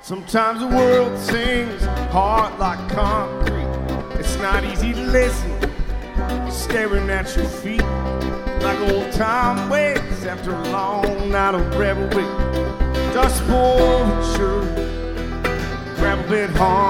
Sometimes the world sings hard like concrete. It's not easy to listen. You're staring at your feet like old time waits after a long night of revelry. Just pour the church, grab a bit hard.